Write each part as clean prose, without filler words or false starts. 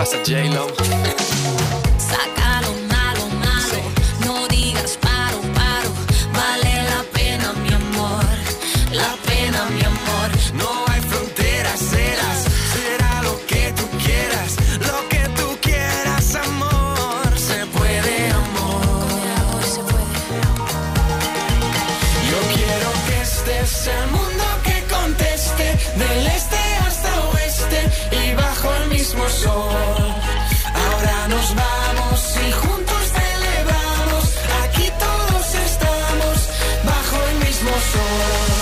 pasa, J-Lo? Sácalo malo, malo, no digas paro, paro. Vale la pena, mi amor, la pena, mi amor. No hay fronteras, será lo que tú quieras, lo que tú quieras, amor. Se puede, amor. Yo quiero que este sea el mundo que conteste, del este hasta oeste y bajo el mismo sol. Ahora nos vamos y juntos celebramos, aquí todos estamos bajo el mismo sol.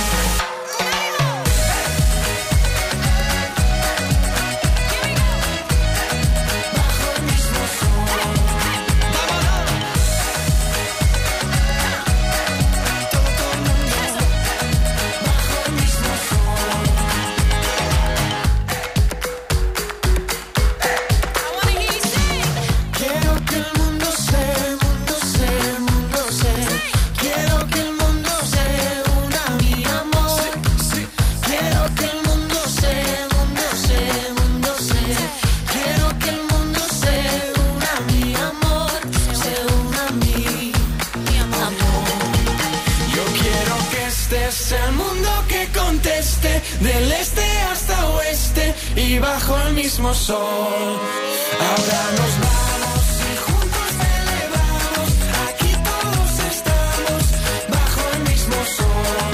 Del este hasta oeste y bajo el mismo sol. Ahora nos vamos y juntos celebramos, aquí todos estamos bajo el mismo sol.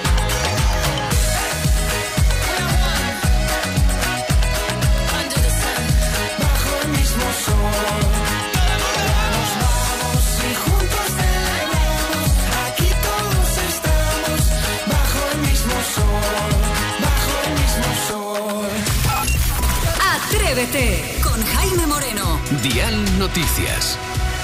Bajo el mismo sol. Ahora nos vamos y juntos celebramos, aquí todos estamos bajo el mismo sol. Atrévete con Jaime Moreno. Dial Noticias.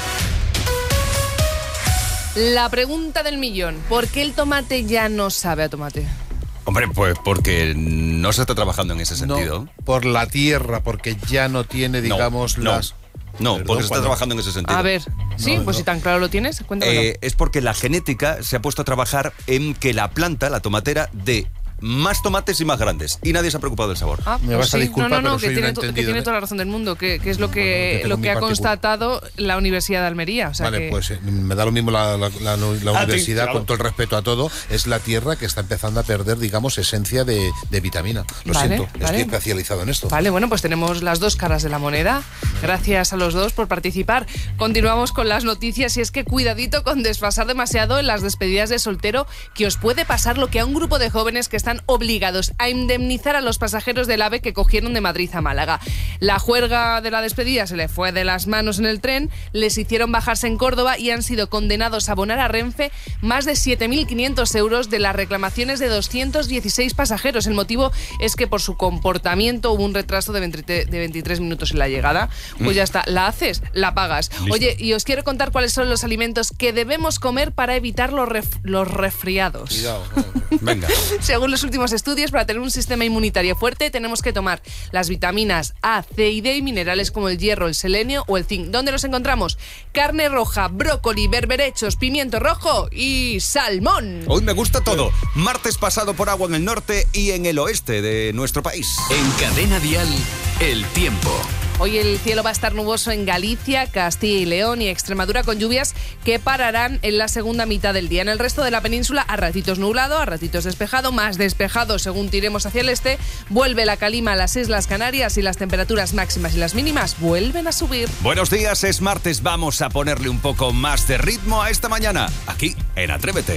La pregunta del millón: ¿por qué el tomate ya no sabe a tomate? Hombre, pues porque no se está trabajando en ese sentido. No, por la tierra, porque ya no tiene, digamos, las... No, porque se está trabajando en ese sentido. A ver, sí, pues si tan claro lo tienes, cuéntamelo. Es porque la genética se ha puesto a trabajar en que la planta, la tomatera, dé más tomates y más grandes. Y nadie se ha preocupado del sabor. Me vas a disculpar, no, pero que tiene toda la razón del mundo, que es lo que ha constatado la Universidad de Almería. O sea vale, pues me da lo mismo la universidad, claro. con todo el respeto a todo. Es la tierra que está empezando a perder, digamos, esencia de vitamina. Lo siento, estoy especializado en esto. Vale, bueno, pues tenemos las dos caras de la moneda. Gracias a los dos por participar. Continuamos con las noticias y es que cuidadito con desfasar demasiado en las despedidas de soltero, que os puede pasar lo que a un grupo de jóvenes que están obligados a indemnizar a los pasajeros del AVE que cogieron de Madrid a Málaga. La juerga de la despedida se le fue de las manos en el tren, les hicieron bajarse en Córdoba y han sido condenados a abonar a Renfe más de 7.500 euros de las reclamaciones de 216 pasajeros. El motivo es que por su comportamiento hubo un retraso de 23 minutos en la llegada. Pues ya está, la haces, la pagas. Listo. Oye, y os quiero contar cuáles son los alimentos que debemos comer para evitar los resfriados. Cuidado. Venga. Según los últimos estudios, para tener un sistema inmunitario fuerte tenemos que tomar las vitaminas A, C y D y minerales como el hierro, el selenio o el zinc. ¿Dónde los encontramos? Carne roja, brócoli, berberechos, pimiento rojo y salmón. Hoy me gusta todo. Martes pasado por agua en el norte y en el oeste de nuestro país. En Cadena Dial, el tiempo. Hoy el cielo va a estar nuboso en Galicia, Castilla y León y Extremadura, con lluvias que pararán en la segunda mitad del día. En el resto de la península, a ratitos nublado, a ratitos despejado, más despejado según tiremos hacia el este. Vuelve la calima a las Islas Canarias y las temperaturas máximas y las mínimas vuelven a subir. Buenos días, es martes. Vamos a ponerle un poco más de ritmo a esta mañana, aquí en Atrévete.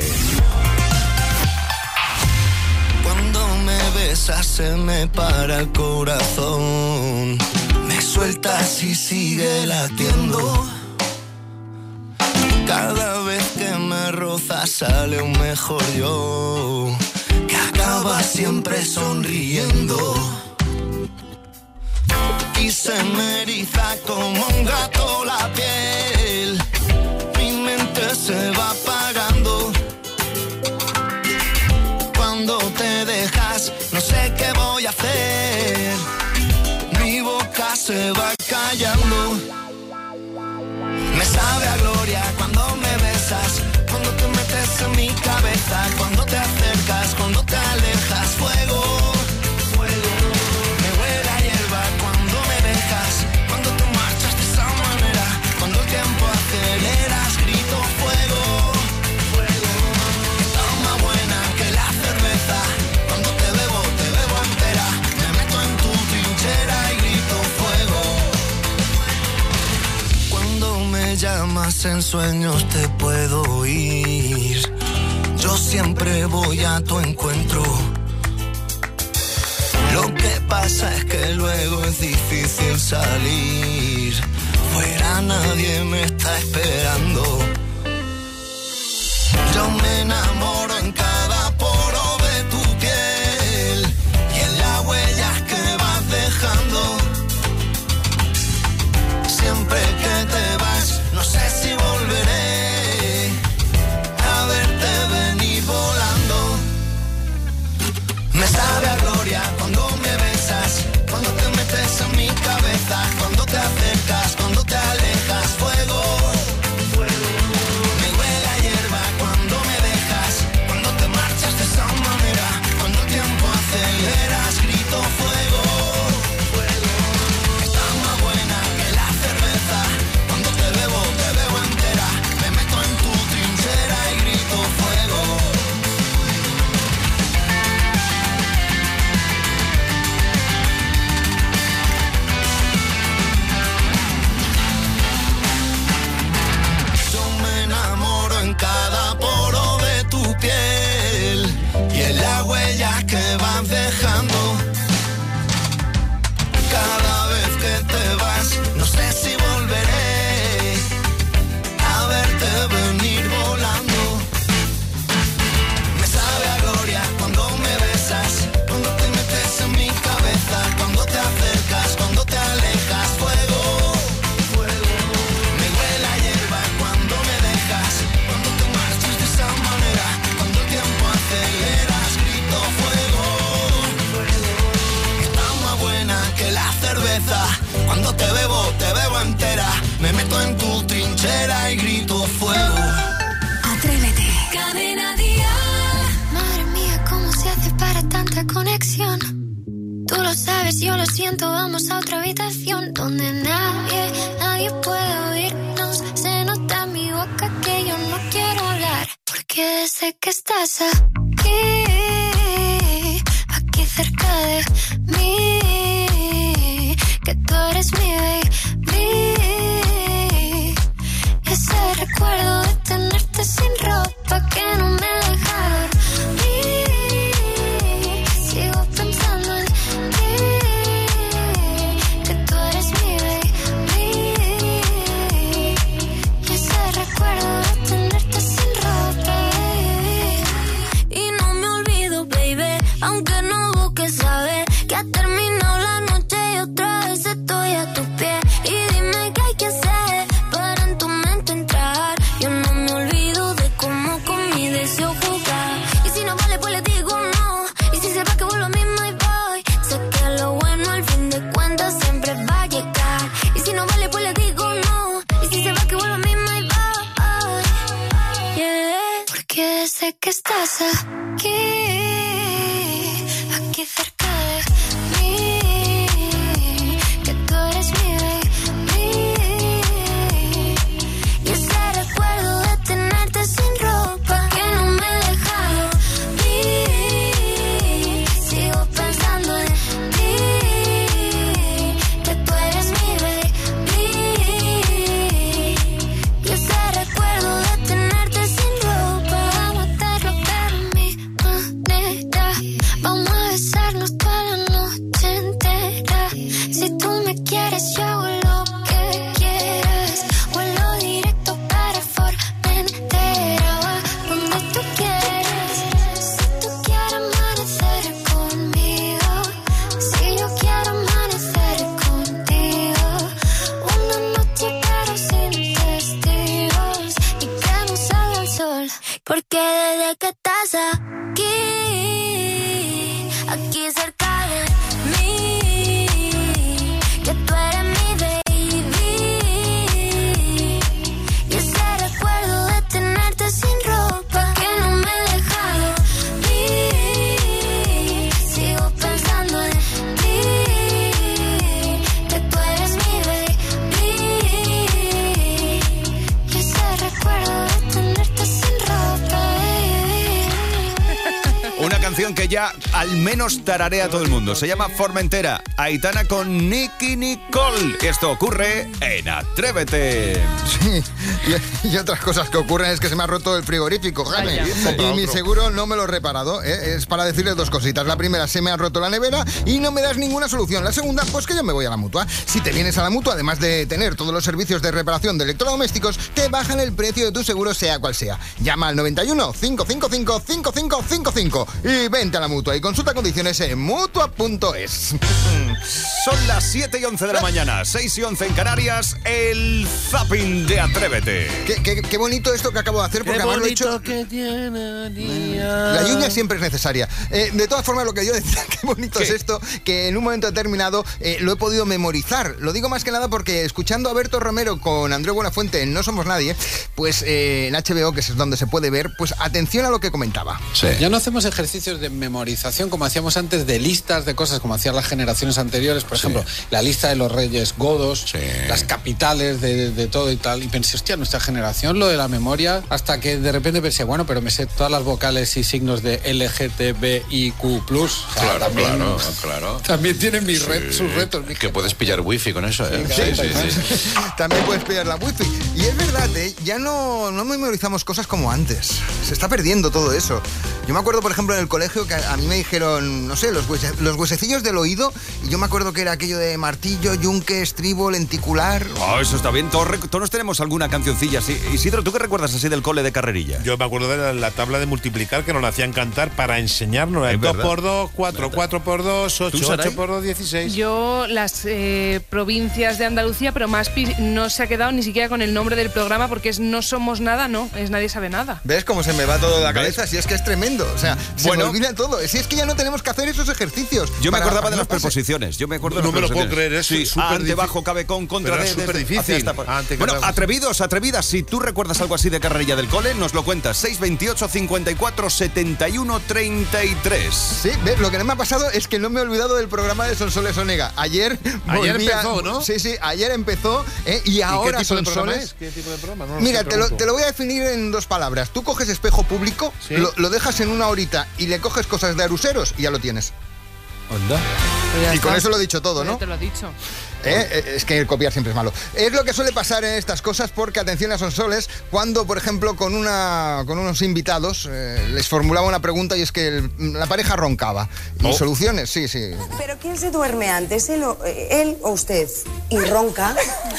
Cuando me besas se me para el corazón. Me sueltas y sigue latiendo. Cada vez que me rozas sale un mejor yo, que acaba siempre sonriendo. Y se me eriza como un gato la piel. Mi mente se va apagando. Cuando te dejas, no sé qué voy a hacer. Mi boca se va callando. Me sabe a gloria cuando me besas, cuando te metes en mi cabeza, cuando te acercas, cuando te alejas. Fuego, fuego. Me huele a hierba cuando me dejas, llamas en sueños te puedo oír. Yo siempre voy a tu encuentro. Lo que pasa es que luego es difícil salir. Fuera nadie me está esperando. Yo me enamoro en cada poro de tu piel y en las huellas que vas dejando. Siempre que te vas, no sé si volveré a verte venir volando. Me sabe a gloria cuando me besas, cuando te metes en mi cabeza, cuando te acercas, cuando te alejas, fuego. Me huele a hierba cuando me dejas, cuando te marchas de esa manera, cuando el tiempo aceleras, grito fuego. Está más buena que la cerveza, cuando te bebo entera, me meto en tu trinchera y grito fuego. Cada poro de tu piel y en las huellas que vas dejando. Cada vez que te vas, no sé si volveré a verte venir volando. Me sabe a gloria cuando me besas, cuando te metes en mi cabeza, cuando te acercas, cuando te alejas, fuego. Me huele a hierba cuando me dejas, cuando te marchas de esa manera, cuando el tiempo aceleras, grito fuego. Está más buena que la cerveza, cuando te bebo entera, me meto en tu trinchera y grito fuego. Atrévete. Cadena Dial. Madre mía, ¿cómo se hace para tanta conexión? Tú lo sabes, yo lo siento, vamos a otra habitación donde nadie puede oírnos. Se nota en mi boca que yo no quiero hablar, porque sé que estás aquí cerca de mí, que tú eres mi baby. Ese recuerdo de tenerte sin ropa que no me deja dormir. Sigo pensando en ti, que tú eres mi baby. Ese recuerdo de tenerte sin ropa, baby. Y no me olvido, baby, aunque no busques saber que ha terminado la noche y otra vez estoy a tus pies. Y dime qué hay que hacer para en tu mente entrar. Yo no me olvido de cómo con mi deseo jugar. Y si no vale, pues le digo no. Y si se va, que vuelvo a mí, my boy. Sé que lo bueno al fin de cuentas siempre va a llegar. Y si no vale, pues le digo no. Y si se va, que vuelvo a mí, my boy. Yeah. Porque sé que estás aquí cerca de mí, que tú eres mi baby. Y ese recuerdo de tenerte sin ropa que no me deja dormir. Sigo pensando en ti, que tú eres mi baby. Y ese recuerdo de tenerte sin ropa. Vamos a hacerlo pero a mi manera. Vamos a besarnos toda la noche entera. Si tú me quieres, yo hago lo que quieras. Vuelo directo para Formentera, donde tú quieras. Si tú quieres amanecer conmigo, si yo quiero amanecer contigo. Una noche pero sin testigos y que no salga el sol. Porque desde que estás aquí cerca de mí, que tú eres mi baby. Y ese recuerdo de tenerte sin ropa que no me deja dormir. Sigo pensando en ti, que tú eres mi baby. Y ese recuerdo de tenerte sin ropa, baby. que ya al menos tararea a todo el mundo. Se llama Formentera. Aitana con Nicky Nicole. Esto ocurre en Atrévete. Sí, y otras cosas que ocurren es que se me ha roto el frigorífico, Jaime. Y mi seguro no me lo he reparado. Es para decirles dos cositas. La primera, se me ha roto la nevera y no me das ninguna solución. La segunda, pues que yo me voy a la Mutua. Si te vienes a la Mutua, además de tener todos los servicios de reparación de electrodomésticos, te bajan el precio de tu seguro, sea cual sea. Llama al 91 555 5555 y vente a la Mutua y consulta condiciones en Mutua.es. Son las 7 y 11 de la mañana, 6 y 11 en Canarias, el zapping de Atrévete. Qué bonito esto que acabo de hacer, porque además lo he hecho... que tiene día. La lluvia siempre es necesaria. De todas formas, lo que yo decía, qué bonito es esto, que en un momento determinado lo he podido memorizar. Lo digo más que nada porque escuchando a Berto Romero con Andreu Buenafuente en No Somos Nadie, pues en HBO, que es donde se puede ver, pues atención a lo que comentaba. Sí. Ya no hacemos ejercicios de memorización como hacíamos antes, de listas de cosas como hacían las generaciones anteriores, por ejemplo, la lista de los reyes godos, las capitales de todo y tal, y pensé, hostia, nuestra generación, lo de la memoria, hasta que de repente pensé, bueno, pero me sé todas las vocales y signos de LGTBIQ+. O sea, claro. También tienen sus retos. Que puedes pillar wifi con eso, ¿eh? Sí. También puedes pillar la wifi. Y es verdad, ya no memorizamos cosas como antes. Se está perdiendo todo eso. Yo me acuerdo, por ejemplo, en el colegio que a mí me dijeron, no sé, los huesecillos del oído, y yo me acuerdo que era aquello de martillo, yunque, estribo, lenticular. Oh, eso está bien. Todos tenemos alguna cancioncilla así. Isidro, ¿tú qué recuerdas así del cole de Carrerilla? Yo me acuerdo de la tabla de multiplicar que nos la hacían cantar para enseñarnos. 2 por 2, 4, 4 por 2, 8, 8 por 2, 16. Yo las provincias de Andalucía, pero Maspi no se ha quedado ni siquiera con el nombre del programa porque es No Somos Nada, no, es Nadie Sabe Nada. ¿Ves cómo se me va todo de la cabeza? Si es que es tremendo. O sea, se me olvida todo. Si es que ya no tenemos que hacer esos ejercicios. Yo me acordaba de las preposiciones. Yo me acuerdo no me lo puedo creer, es súper ante, difícil. bajo, cabe, con, contra, es súper difícil. Bueno, atrevidos, atrevidas, si tú recuerdas algo así de Carrerilla del cole, nos lo cuentas. 628 54 71 33. Sí, ¿ves? Lo que no me ha pasado es que no me he olvidado del programa de Sonsoles Onega. Ayer empezó, ¿no? Sí, ayer empezó, y ahora Sonsoles. ¿Qué tipo de programa? Mira, te lo voy a definir en dos palabras. Tú coges Espejo Público, lo dejas en una horita y le coges cosas de Aruseros y ya lo tienes. Onda. Y con eso lo he dicho todo, ¿no? Te lo he dicho. Es que copiar siempre es malo. Es lo que suele pasar en estas cosas, porque atención a Sonsoles, cuando, por ejemplo, con unos invitados les formulaba una pregunta, y es que la pareja roncaba. ¿Y soluciones? Sí. ¿Pero quién se duerme antes, él o usted? ¿Y ronca?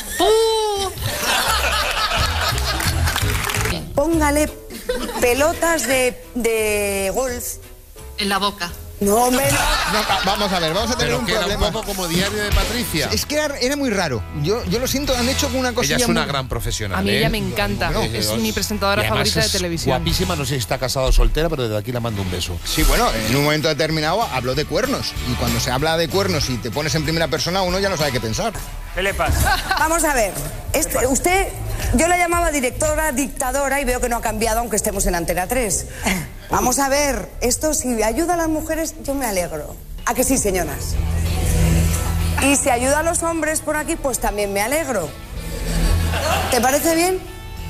Póngale pelotas de golf en la boca. No, hombre, no, vamos a ver, vamos a tener un problema. Era un poco como Diario de Patricia. Es que era muy raro. Yo lo siento, han hecho una cosilla. Ella es una gran profesional. A mí ella me encanta. Es mi presentadora favorita de televisión. Guapísima, no sé si está casada o soltera, pero desde aquí la mando un beso. Sí, bueno, en un momento determinado habló de cuernos. Y cuando se habla de cuernos y te pones en primera persona, uno ya no sabe qué pensar. ¿Qué le pasa? Vamos a ver. Usted, yo la llamaba directora, dictadora, y veo que no ha cambiado, aunque estemos en Antena 3. Vamos a ver, esto si ayuda a las mujeres, yo me alegro. ¿A que sí, señoras? Y si ayuda a los hombres por aquí, pues también me alegro. ¿Te parece bien?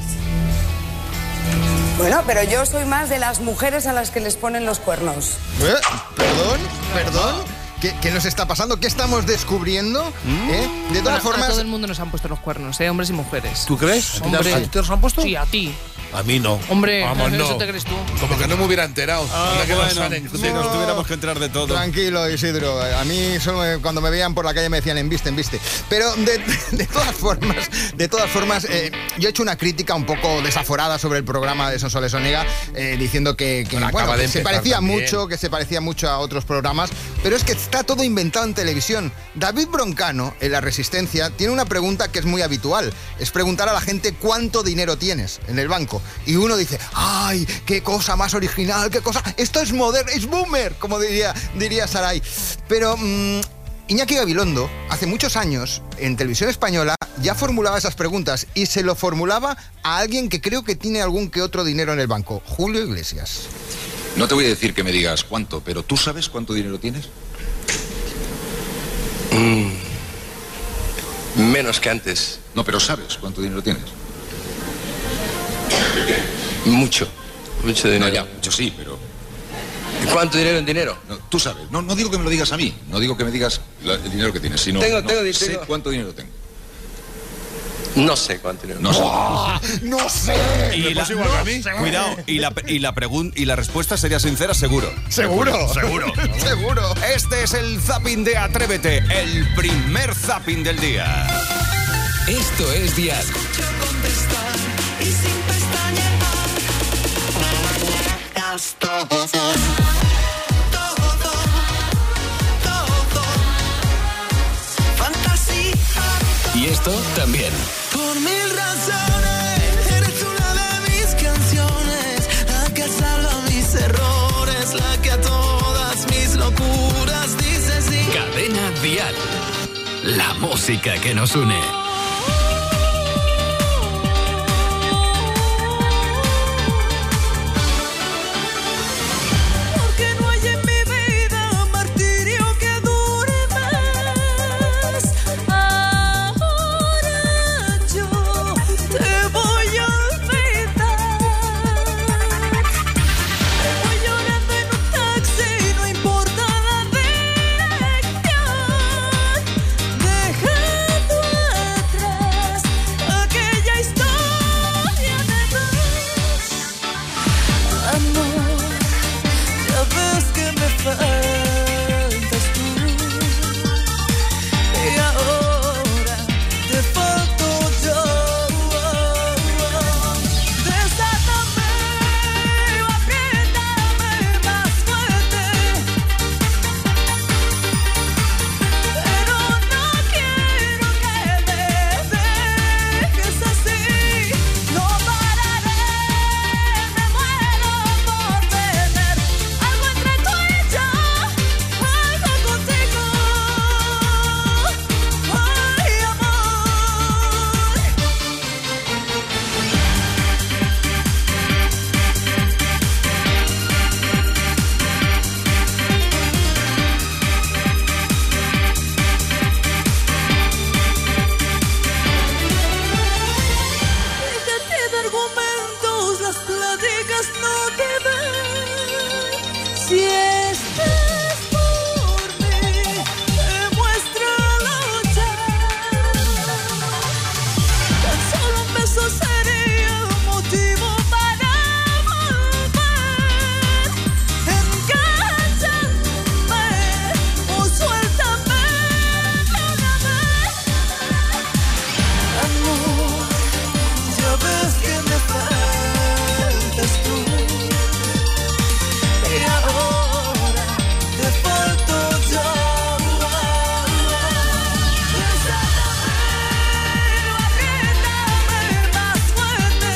Bueno, pero yo soy más de las mujeres a las que les ponen los cuernos. ¿Perdón? ¿Qué nos está pasando? ¿Qué estamos descubriendo? De todas formas... A todo el mundo nos han puesto los cuernos, hombres y mujeres. ¿Tú crees? Hombre. ¿A ti te los han puesto? Sí, a ti. A mí no. Hombre, vamos, eso no. te crees tú. Como que no me hubiera enterado. Si nos tuviéramos que enterar de todo. Tranquilo, Isidro. A mí solo cuando me veían por la calle me decían embiste. Pero de todas formas, yo he hecho una crítica un poco desaforada sobre el programa de Sonsoles Onega, diciendo que se parecía mucho a otros programas, pero es que está todo inventado en televisión. David Broncano, en La Resistencia, tiene una pregunta que es muy habitual. Es preguntar a la gente cuánto dinero tienes en el banco. Y uno dice, ¡ay, qué cosa más original, qué cosa! Esto es moderno, es boomer, como diría Saray. Pero Iñaki Gabilondo, hace muchos años, en Televisión Española, ya formulaba esas preguntas, y se lo formulaba a alguien que creo que tiene algún que otro dinero en el banco, Julio Iglesias. No te voy a decir que me digas cuánto, pero ¿tú sabes cuánto dinero tienes? Menos que antes. No, pero ¿sabes cuánto dinero tienes? Mucho dinero. No, ya, mucho sí, pero ¿Cuánto dinero en dinero? No, tú sabes. No digo que me lo digas a mí. No digo que me digas el dinero que tienes, sino... Tengo sé cuánto dinero tengo. No sé cuánto dinero. No sé. ¡No sé! Y ¿Me igual a mí? Cuidado, y la respuesta sería sincera, seguro. ¿Seguro? Seguro. Seguro. Este es el zapping de Atrévete, el primer zapping del día. Esto es Dial. Y sin pestañear. Todo. Fantasía. Y esto también. Por mil razones, eres una de mis canciones, la que salva mis errores, la que a todas mis locuras dice sí. Cadena Dial. La música que nos une. Porque no hay en mi vida martirio que dure más. Ahora yo te voy a olvidar. Me voy llorando en un taxi, no importa la dirección. Dejando atrás aquella historia de dos. Amor, ya ves que me faltas tú. Y ahora te falto yo. Desátame o apriétame más fuerte. Pero no quiero que me dejes así. No pararé, me muero por tener algo entre tú y yo, algo contigo. Ay, amor. Déjate de argumentos, las pláticas no te dan. Si estás por mí, demuéstralo ya. Tan solo un beso sería un motivo para volver. Encánchame o suéltame de una vez. Amor, ya ves que me faltas tú. Y ahora te falto yo. Desátame o apriétame más fuerte.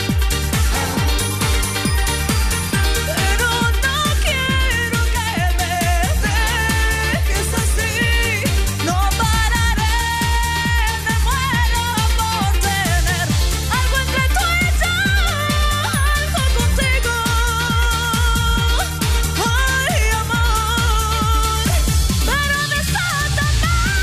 Pero no quiero que me dejes así. No pararé, me muero por tener algo entre tú y yo, algo contigo. Ay, amor, pero desátame.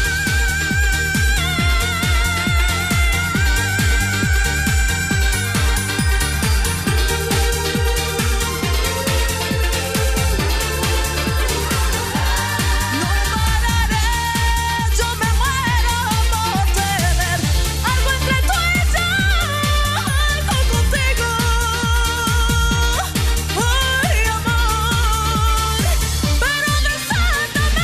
No pararé, yo me muero por tener algo entre tú y yo, algo contigo. Ay, amor, pero desátame.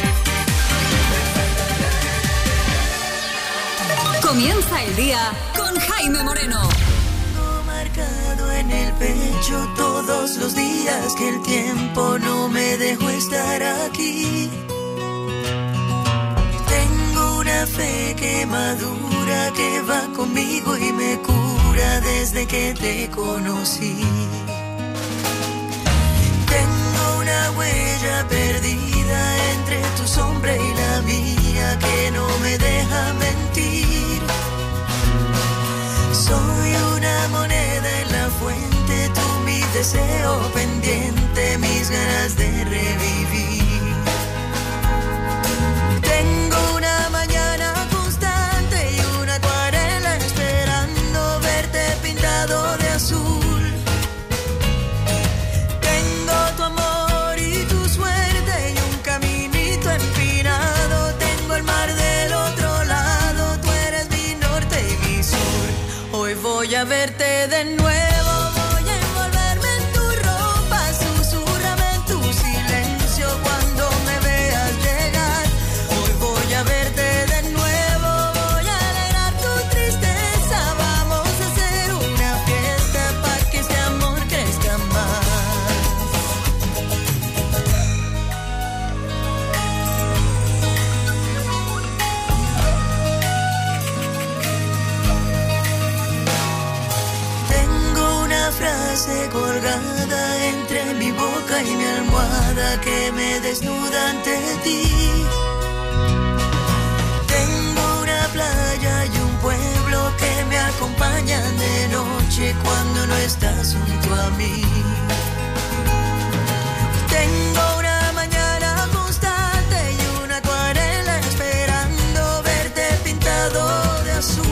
Comienza el día con Jaime Moreno. Tengo marcado en el pecho todos los días que el tiempo no me dejó estar aquí. Tengo una fe que madura, que va conmigo y me cura desde que te conocí. Tengo una huella perdida entre tu sombra y la mía que no me deja mentir. Soy una moneda en la fuente, tú mi deseo pendiente, mis ganas de revivir. Tengo una mañana constante y una acuarela esperando verte pintado de azul. Tengo tu amor y tu suerte y un caminito empinado. Tengo el mar del otro lado, tú eres mi norte y mi sur. Hoy voy a verte de nuevo, voy a envolverme en tu ropa, susurrame en tu silencio cuando me veas llegar. Hoy voy a verte de nuevo, voy a alegrar tu tristeza. Vamos a hacer una fiesta para que este amor crezca más. Tengo una frase colgada entre mi boca y mi almohada que me desnuda ante ti. Tengo una playa y un pueblo que me acompañan de noche cuando no estás junto a mí. Tengo una mañana constante y una acuarela esperando verte pintado de azul.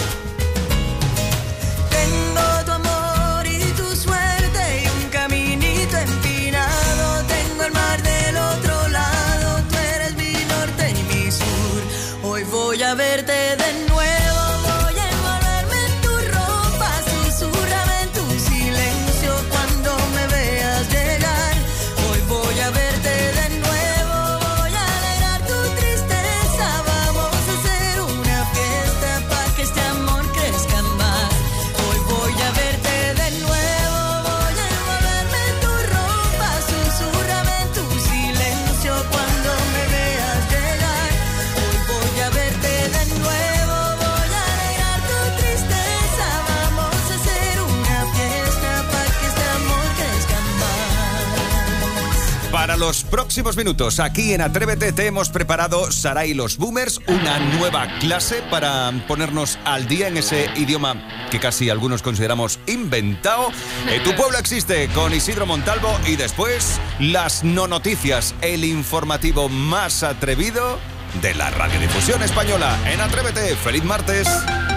Tengo tu amor y tu suerte y un caminito empinado. Tengo el mar del otro lado, tú eres mi norte y mi sur. Hoy voy a verte de nuevo, voy a envolverme en tu ropa, susurrame en tu silencio cuando me veas llegar. Hoy voy a verte de nuevo, voy a alegrar tu tristeza. Vamos a hacer una fiesta para que este amor crezca más. Hoy voy a verte de nuevo, voy a envolverme en tu ropa, susurrame en tu silencio cuando me veas llegar. Hoy voy a verte de nuevo, voy a alegrar tu tristeza. Vamos a hacer una fiesta para que este amor crezca más. Para los próximos minutos, aquí en Atrévete te hemos preparado, Saray y los Boomers, una nueva clase para ponernos al día en ese idioma que casi algunos consideramos inventado. Tu pueblo existe, con Isidro Montalvo, y después las no noticias, el informativo más atrevido de la radiodifusión española. En Atrévete, feliz martes.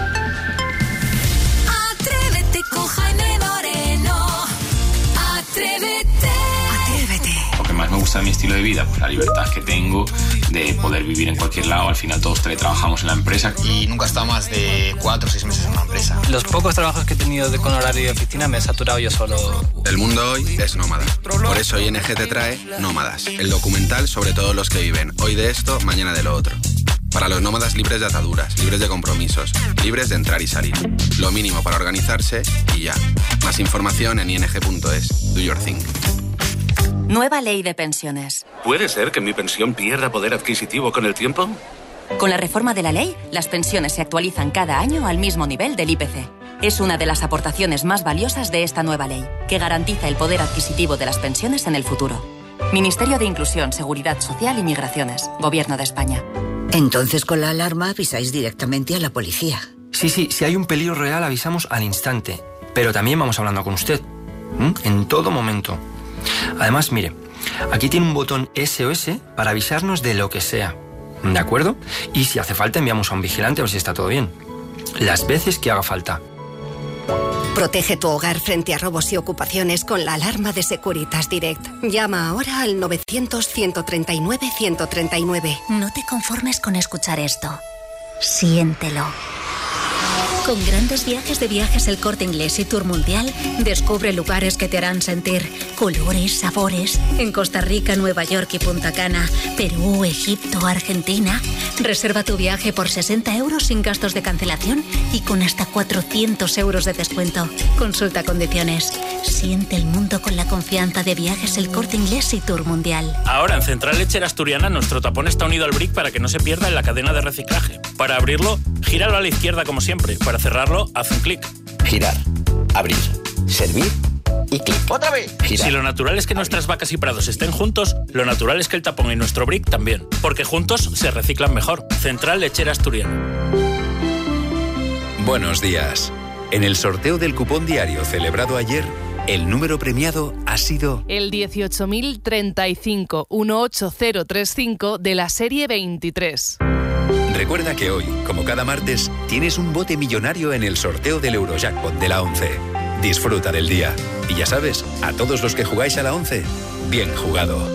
Atrévete con Jaime Moreno. Atrévete. Atrévete. Lo que más me gusta de mi estilo de vida, pues la libertad que tengo de poder vivir en cualquier lado. Al final todos teletrabajamos en la empresa. Y nunca he estado más de 4 o 6 meses en una empresa. Los pocos trabajos que he tenido con horario de oficina me he saturado yo solo. El mundo hoy es nómada. Por eso ING te trae Nómadas, el documental sobre todos los que viven hoy de esto, mañana de lo otro. Para los nómadas libres de ataduras, libres de compromisos, libres de entrar y salir. Lo mínimo para organizarse y ya. Más información en ing.es. Do your thing. Nueva ley de pensiones. ¿Puede ser que mi pensión pierda poder adquisitivo con el tiempo? Con la reforma de la ley, las pensiones se actualizan cada año al mismo nivel del IPC. Es una de las aportaciones más valiosas de esta nueva ley, que garantiza el poder adquisitivo de las pensiones en el futuro. Ministerio de Inclusión, Seguridad Social y Migraciones. Gobierno de España. Entonces, con la alarma avisáis directamente a la policía. Sí, si hay un peligro real avisamos al instante. Pero también vamos hablando con usted. En todo momento. Además, mire, aquí tiene un botón SOS para avisarnos de lo que sea. ¿De acuerdo? Y si hace falta enviamos a un vigilante a ver si está todo bien. Las veces que haga falta. Protege tu hogar frente a robos y ocupaciones con la alarma de Securitas Direct. Llama ahora al 900-139-139. No te conformes con escuchar esto. Siéntelo. Con grandes viajes de Viajes El Corte Inglés y Tour Mundial, descubre lugares que te harán sentir colores, sabores. En Costa Rica, Nueva York y Punta Cana, Perú, Egipto, Argentina. Reserva tu viaje por 60 euros sin gastos de cancelación y con hasta 400 euros de descuento. Consulta condiciones. Siente el mundo con la confianza de Viajes El Corte Inglés y Tour Mundial. Ahora en Central Lechera Asturiana nuestro tapón está unido al brick para que no se pierda en la cadena de reciclaje. Para abrirlo, gíralo a la izquierda como siempre. Para cerrarlo, haz un clic. Girar, abrir, servir y clic. ¡Otra vez! Girar. Si lo natural es que nuestras vacas y prados estén juntos, lo natural es que el tapón y nuestro brick también. Porque juntos se reciclan mejor. Central Lechera Asturiana. Buenos días. En el sorteo del cupón diario celebrado ayer, el número premiado ha sido el 18.035 18035 de la serie 23. Recuerda que hoy, como cada martes, tienes un bote millonario en el sorteo del Eurojackpot de la 11. Disfruta del día. Y ya sabes, a todos los que jugáis a la 11, bien jugado.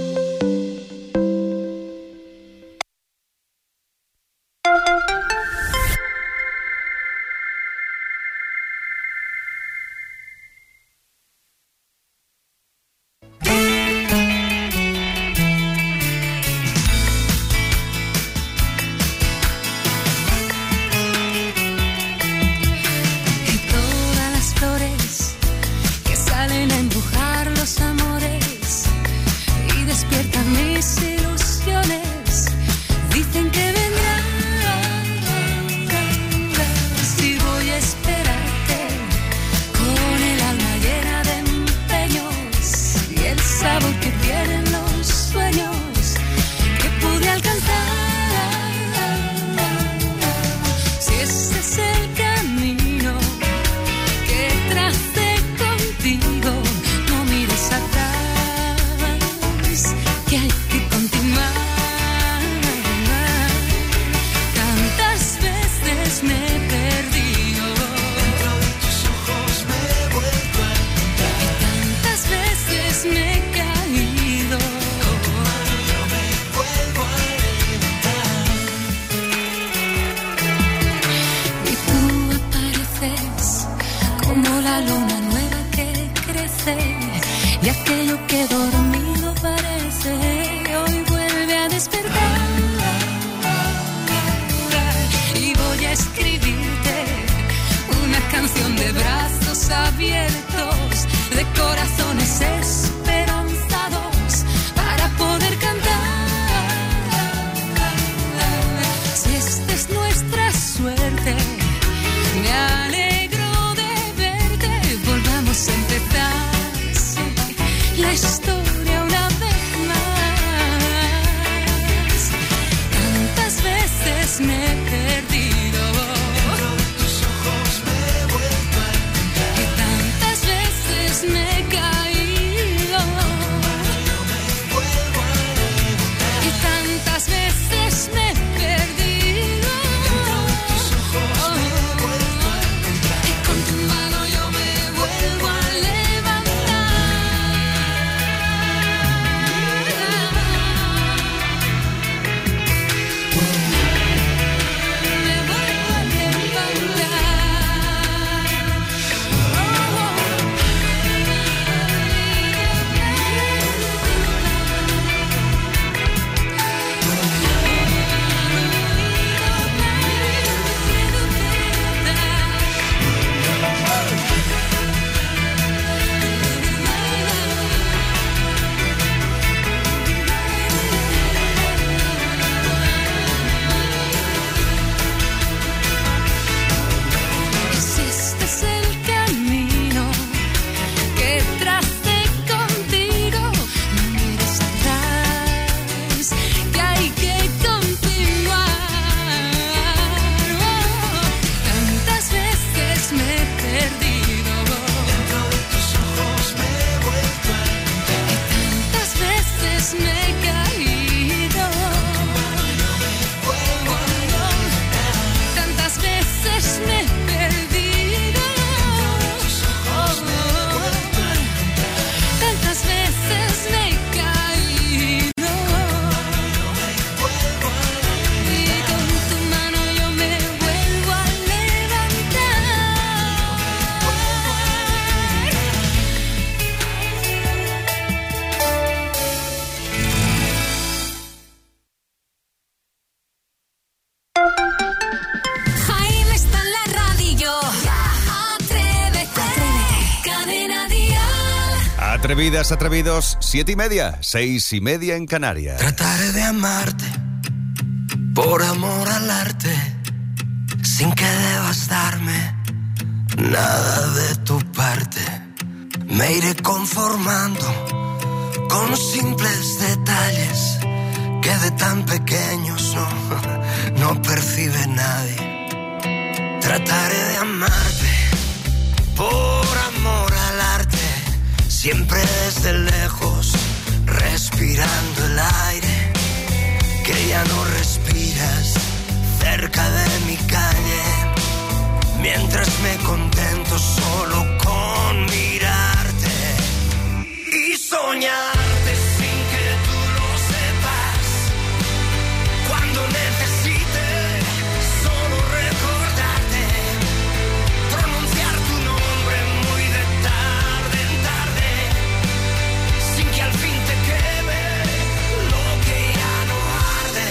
Atrevidas, atrevidos, 7:30, 6:30 en Canarias. Trataré de amarte por amor al arte, sin que debas darme nada de tu parte. Me iré conformando con simples detalles que de tan pequeños no percibe nadie. Trataré de amarte por amor al arte, siempre desde lejos, respirando el aire que ya no respiras cerca de mi calle, mientras me contento solo con mirarte y soñarte sin que tú lo sepas. Cuando necesite solo recordarte, pronunciar tu nombre muy de tarde en tarde, sin que al fin te queme lo que ya no arde.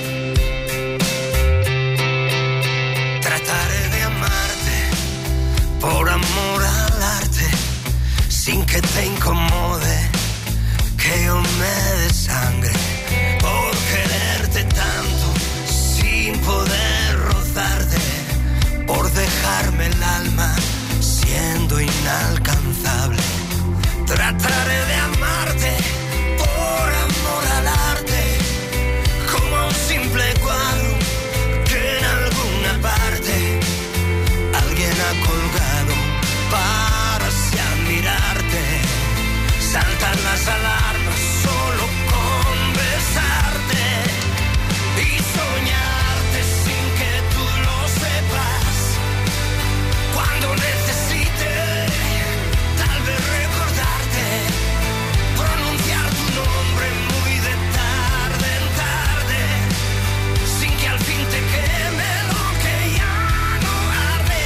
Trataré de amarte por amor al arte, sin que te incomode que yo me desangre por quererte tanto, sin poder rozarte, por dejarme el alma siendo inalcanzable. Trataré de amarte por amor al arte, como un simple cuadro que en alguna parte alguien ha colgado para así admirarte. Saltan las alarmas solo con besarte y soñarte sin que tú lo sepas. Cuando necesite tal vez recordarte, pronunciar tu nombre muy de tarde en tarde, sin que al fin te queme lo que ya no arde.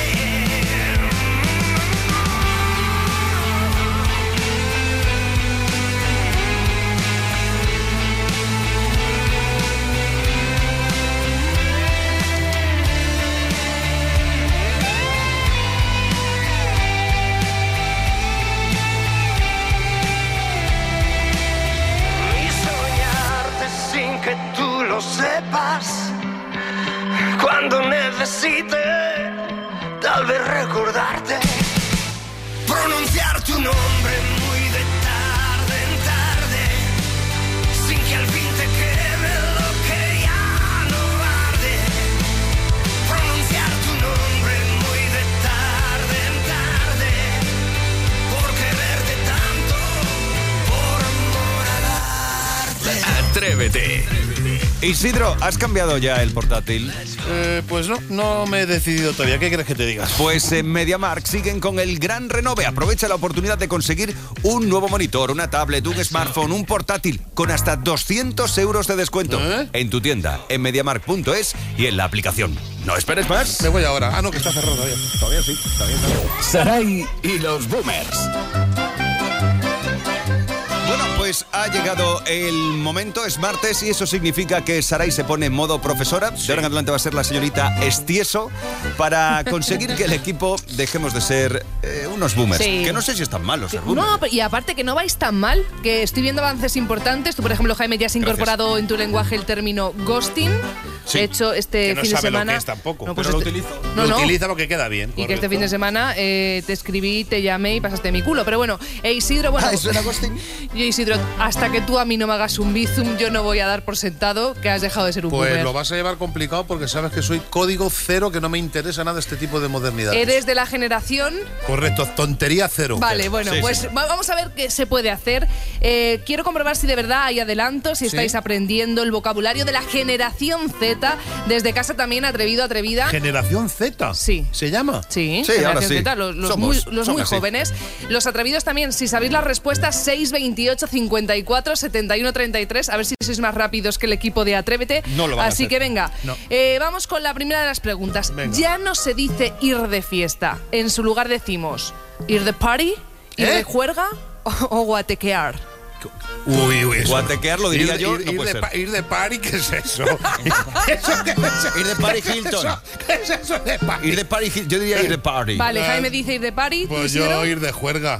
Y soñarte sin que tú lo sepas. Cuando necesite tal vez recordarte, pronunciar tu nombre muy de tarde en tarde, sin que al fin te queme lo que ya no arde. Pronunciar tu nombre muy de tarde en tarde, por quererte tanto, por amor al arte. Atrévete. Isidro, ¿has cambiado ya el portátil? Pues no me he decidido todavía. ¿Qué quieres que te diga? Pues en MediaMarkt siguen con el gran renove. Aprovecha la oportunidad de conseguir un nuevo monitor, una tablet, un smartphone, un portátil con hasta 200 euros de descuento. En tu tienda, en MediaMarkt.es y en la aplicación. No esperes más. Me voy ahora. Ah, no, que está cerrado todavía. Todavía sí. Saray y los Boomers. Bueno, pues ha llegado el momento, es martes y eso significa que Saray se pone en modo profesora. De ahora en adelante va a ser la señorita Estieso para conseguir que el equipo dejemos de ser unos boomers. Sí. Que no sé si están malos ser boomers. No, y aparte que no vais tan mal, que estoy viendo avances importantes. Tú, por ejemplo, Jaime, ya has incorporado en tu lenguaje el término ghosting. Sí. De hecho, este Que no fin de sabe semana... lo que es tampoco, No, pues pero lo este- utilizo. No, Lo no. utiliza porque queda bien. Y que este correcto. fin de semana te escribí, te llamé y pasaste mi culo. Pero bueno, Isidro, bueno... ¿Eso era ghosting? Yo, Isidro, hasta que tú a mí no me hagas un bizum, yo no voy a dar por sentado que has dejado de ser un Pues boomer. lo vas a llevar complicado porque sabes que soy código cero, que no me interesa nada este tipo de modernidad. Eres de la generación... Correcto, tontería cero. Vale, bueno, Sí, pues sí. vamos a ver qué se puede hacer. Quiero comprobar si de verdad hay adelantos, si estáis aprendiendo el vocabulario de la generación Z. Desde casa también, atrevida. ¿Generación Z? Sí. ¿Se llama? Sí, Sí, generación ahora sí. Z, los Somos muy así. jóvenes. Los atrevidos también, si sabéis las respuestas, 628 54 71 33. A ver si sois más rápidos que el equipo de Atrévete. No lo van a Así hacer. que venga, No. vamos con la primera de las preguntas. Venga. Ya no se dice ir de fiesta. En su lugar decimos ir de party, ir de juerga o guatequear. Uy, eso. Guatequear lo diría yo, no puede ser. Ir de party, ¿qué es eso? ¿Eso qué es eso? Ir de party Hilton. ¿Qué es eso de party? Ir de party, yo diría ir de party. Vale, Jaime dice ir de party. Pues Isidro. yo ir de juerga.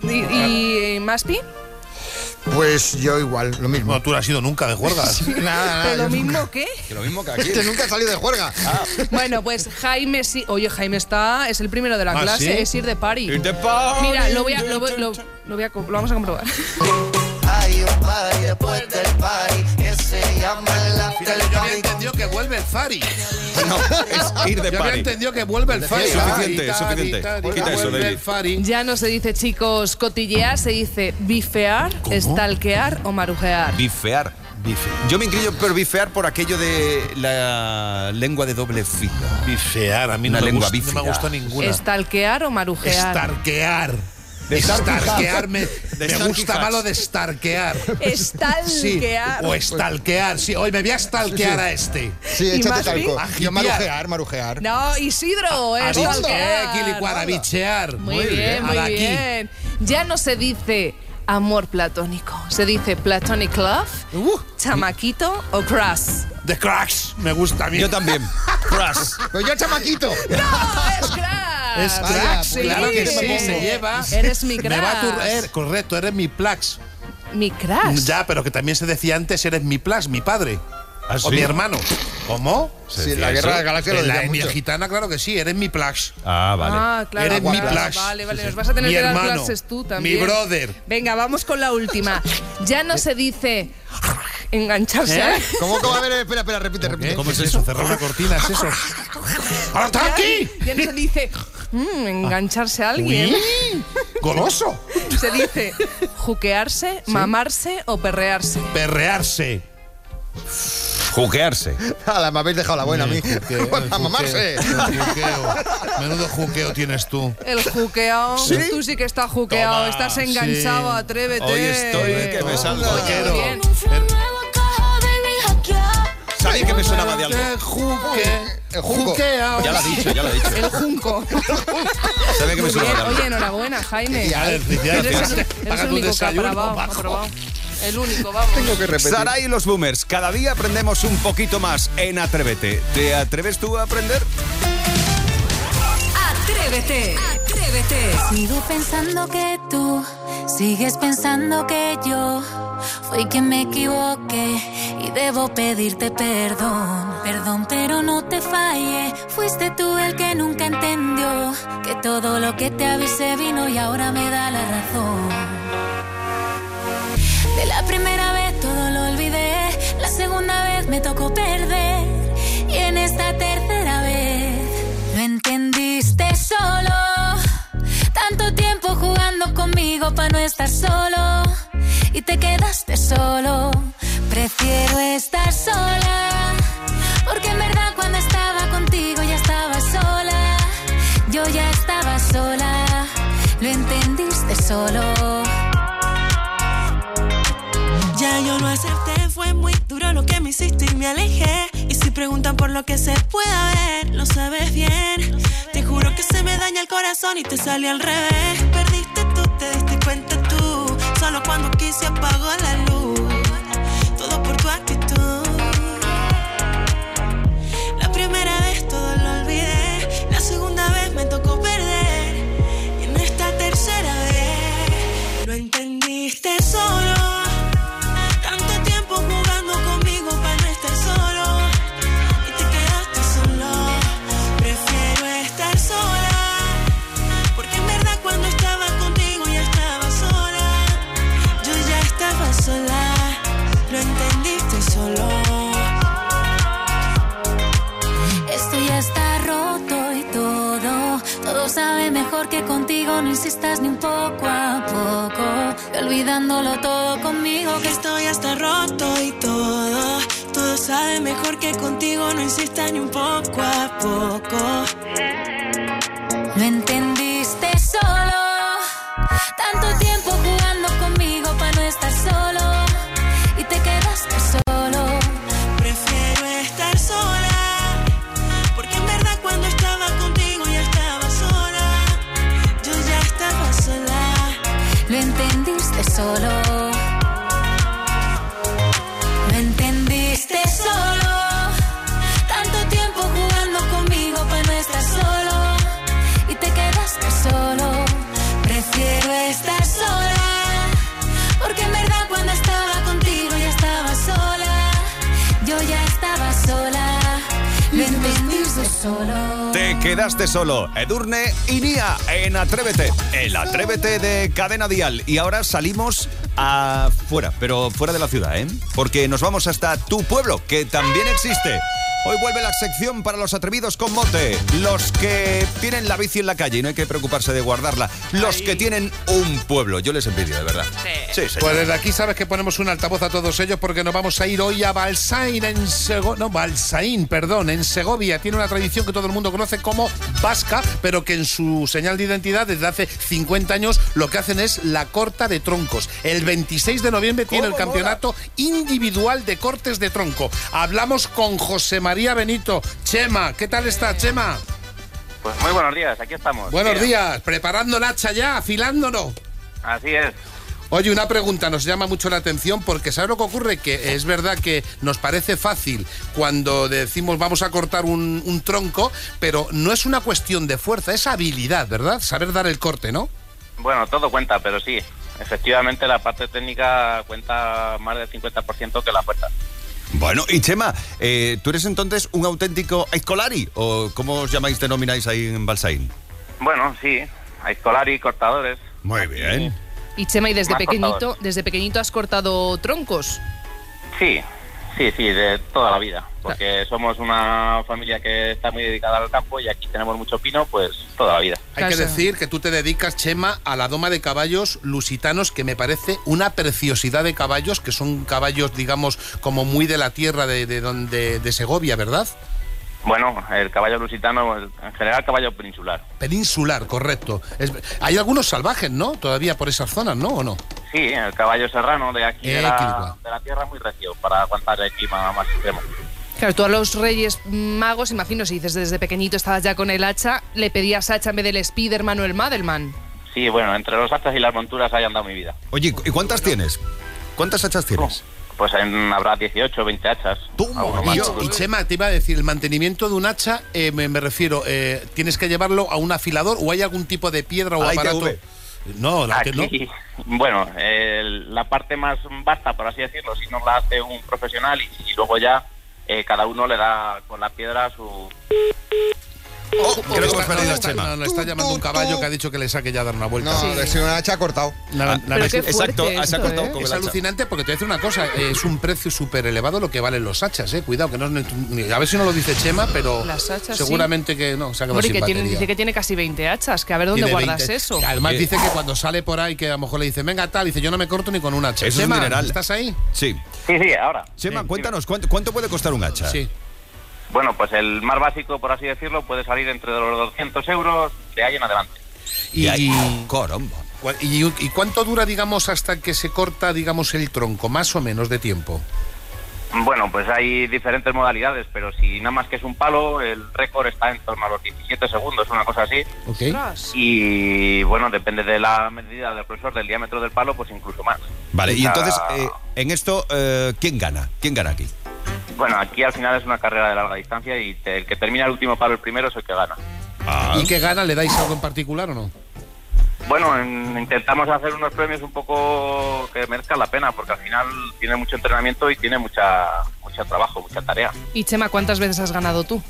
¿Y Maspi? Pues yo igual, lo mismo. No, tú no has ido nunca de juerga. Nada, ¿Pero lo mismo nunca. qué? Que lo mismo que aquí. Que nunca he salido de juerga. Bueno, pues Jaime sí. Oye, Jaime es el primero de la clase, ¿sí? Es ir de party. Ir de party. Mira, lo vamos a comprobar. Hay un party después del party que se llama el after Fíjate, yo había party. entendido que vuelve el Fari. No, es ir de Yo había party. entendido que vuelve el Fari. Suficiente, suficiente. Quita eso, Vuelve David. el Fari. Ya no se dice, chicos, cotillear, se dice bifear, stalkear o marujear. Bifear. Yo me inclino por bifear por aquello de la lengua de doble filo. Bifear, a mí Una no me lengua gusta, no me bífida. gusta ninguna. Stalkear o marujear. Estarquear. De Estarquear me Stalky gusta Hacks. más lo de estarquear. Stalkear. Sí, o estalquear. Sí, hoy me voy a stalkear a este. Sí, ¿Y échate Maspi? talco. A Yo hipear. marujear. No, Isidro, A stalkear. quilicuar, a bichear. Muy bien, muy Aquí. bien. Ya no se dice amor platónico, se dice platonic love, chamaquito o crush. The Cracks, me gusta a mí. Yo también. Crush. Pues yo chamaquito. ¡No, es crush! Es Cracks, Sí. claro que sí, se lleva. Eres mi crush. Me va a correcto, eres mi Plax. Mi crush. Ya, pero que también se decía antes, eres mi Plax, mi padre. ¿Ah, O sí? mi hermano. ¿Cómo? Sí, la guerra de las galaxias lo En la decía etnia mucho. gitana, claro que sí, eres mi Plax. Ah, vale. Ah, claro. Eres mi claro. Plax. Vale, nos vas a tener Mi que dar hermano, clases tú también. mi brother. Venga, vamos con la última. Ya no se dice engancharse. ¿Eh? ¿Cómo? A ver, espera, repite. ¿Cómo es eso? Cerrar una cortina, ¿es eso? ¡Ahora está aquí! Ya no se dice engancharse a alguien. Uy, ¡goloso! Se dice juquearse, mamarse o perrearse. Perrearse. Juquearse. Ala, me habéis dejado la buena a mí. A mamarse. El juqueo. Menudo juqueo tienes tú. El juqueo. ¿Sí? Tú sí que estás juqueado. Toma, Estás enganchado, sí. atrévete. Hoy estoy que me salgo. Oye, muy bien. Sabía que me sonaba de algo. El junco. juqueo. Ya lo ha dicho, ya lo ha dicho. El junco. Sabía que me Muy sonaba bien. de algo. Oye, enhorabuena, Jaime. Felicidades. Eres Paga el tu único que ha desayuno, aprobado. bajo. Ha aprobado. El único, vamos. Tengo que repetir. Saray y los boomers. Cada día aprendemos un poquito más en Atrévete. ¿Te atreves tú a aprender? Atrévete, atrévete. Sigo pensando que tú sigues pensando que yo fui quien me equivoqué y debo pedirte perdón. Perdón, pero no te fallé. Fuiste tú el que nunca entendió que todo lo que te avisé vino y ahora me da la razón. De la primera vez todo lo olvidé, la segunda vez me tocó perder y en esta tercera vez lo entendiste solo. Tanto tiempo jugando conmigo para no estar solo y te quedaste solo. Prefiero estar sola, porque en verdad cuando estaba contigo ya estaba sola. Yo ya estaba sola, lo entendiste solo. Ya yo lo acepté, fue muy duro lo que me hiciste y me alejé. Y si preguntan por lo que se pueda ver, lo sabes bien. Te juro que se me daña el corazón y te sale al revés. Perdiste tú, te diste cuenta tú. Solo cuando quise apagó la luz. Todo por tu actitud. La primera vez todo lo olvidé. La segunda vez me tocó perder. Y en esta tercera vez lo entendiste solo. Jugando conmigo para no estar solo y te quedaste solo. Prefiero estar sola, porque en verdad cuando estaba contigo ya estaba sola. Yo ya estaba sola, lo entendiste solo. Esto ya está roto y todo sabe mejor que contigo. No insistas ni un poco a poco, y olvidándolo todo conmigo. Que esto ya está roto y todo sabe mejor que contigo. No insistas ni un poco a poco. Lo entendiste solo. Tanto tiempo jugando conmigo para no estar solo y te quedaste solo. Prefiero estar sola, porque en verdad cuando estaba contigo ya estaba sola. Yo ya estaba sola. Lo entendiste solo. Lo entendiste solo. Tanto tiempo jugando conmigo para no estar solo y te quedaste solo. Prefiero estar sola. solo. Te quedaste solo. Edurne y Nia en Atrévete. El Atrévete de Cadena Dial. Y ahora salimos afuera, pero fuera de la ciudad, ¿eh? Porque nos vamos hasta tu pueblo, que también existe. Hoy vuelve la sección para los atrevidos con mote. Los que tienen la bici en la calle y no hay que preocuparse de guardarla. Los que tienen un pueblo. Yo les envidio, de verdad. Sí, señor. Pues desde aquí sabes que ponemos un altavoz a todos ellos porque nos vamos a ir hoy a Balsaín, en Segovia. Tiene una tradición que todo el mundo conoce como vasca, pero que en su señal de identidad desde hace 50 años lo que hacen es la corta de troncos. El 26 de noviembre tiene el campeonato individual de cortes de tronco. Hablamos con José María Benito. Chema, ¿qué tal está, Chema? Pues muy buenos días, aquí estamos. Buenos días, preparando el hacha ya, afilándonos. Así es. Oye, una pregunta nos llama mucho la atención porque ¿sabes lo que ocurre? Que es verdad que nos parece fácil cuando decimos vamos a cortar un tronco, pero no es una cuestión de fuerza, es habilidad, ¿verdad? Saber dar el corte, ¿no? Bueno, todo cuenta, pero sí. Efectivamente, la parte técnica cuenta más del 50% que la fuerza. Bueno, y Chema, ¿tú eres entonces un auténtico escolari? ¿O cómo os llamáis, denomináis ahí en Balsaín? Bueno, sí, escolari, cortadores. Muy bien. Y Chema, ¿y desde pequeñito has cortado troncos? Sí, de toda la vida. Porque somos una familia que está muy dedicada al campo y aquí tenemos mucho pino, pues toda la vida. Hay que decir que tú te dedicas, Chema, a la doma de caballos lusitanos, que me parece una preciosidad de caballos, que son caballos, digamos, como muy de la tierra de Segovia, ¿verdad? Bueno, el caballo lusitano, en general caballo peninsular. Peninsular, correcto. Hay algunos salvajes, ¿no? Todavía por esas zonas, ¿no? ¿O no? Sí, el caballo serrano de aquí de la tierra es muy recio para aguantar el clima más extremo. Claro, tú a los Reyes Magos, imagino, si dices desde pequeñito estabas ya con el hacha, le pedías hacha en vez del Spiderman o el Madelman. Sí, bueno, entre los hachas y las monturas ahí andado mi vida. Oye, ¿y cuántas tienes? ¿Cuántas hachas tienes? Pues habrá 18, 20 hachas. Y Chema, te iba a decir, el mantenimiento de un hacha, me refiero, ¿tienes que llevarlo a un afilador o hay algún tipo de piedra o aparato? No, aquí, no. Bueno, la parte más vasta, por así decirlo, si no la hace un profesional y luego ya cada uno le da con la piedra su... Creo que hemos perdido a Chema. No, está llamando un caballo que ha dicho que le saque ya a dar una vuelta. No, si una hacha ha cortado. Exacto, se ha cortado con el Es hacha. alucinante porque te voy a decir una cosa, es un precio súper elevado lo que valen los hachas, cuidado, que no a ver si no lo dice Chema, pero las hachas, seguramente que no, se ha quedado sin batería. Dice que tiene casi 20 hachas, que a ver dónde Tiene guardas 20. eso. Además dice que cuando sale por ahí, que a lo mejor le dice, venga tal, dice, yo no me corto ni con un hacha. Eso Chema, es un dineral. ¿estás ahí? Sí. Sí, ahora. Chema, cuéntanos, ¿cuánto puede costar un hacha? Sí. Bueno, pues el más básico, por así decirlo, puede salir entre los 200 euros de ahí en adelante. Caramba. ¿Y cuánto dura, digamos, hasta que se corta, digamos, el tronco? Más o menos de tiempo. Bueno, pues hay diferentes modalidades, pero si nada más que es un palo, el récord está en torno a los 17 segundos, una cosa así. Okay. Y bueno, depende de la medida del grosor, del diámetro del palo, pues incluso más. Vale, y entonces, en esto, ¿quién gana? ¿Quién gana aquí? Bueno, aquí al final es una carrera de larga distancia y el que termina el último palo el primero es el que gana. ¿Y qué gana? ¿Le dais algo en particular o no? Bueno, intentamos hacer unos premios un poco que merezcan la pena, porque al final tiene mucho entrenamiento y tiene mucho trabajo, mucha tarea. Y Chema, ¿cuántas veces has ganado tú?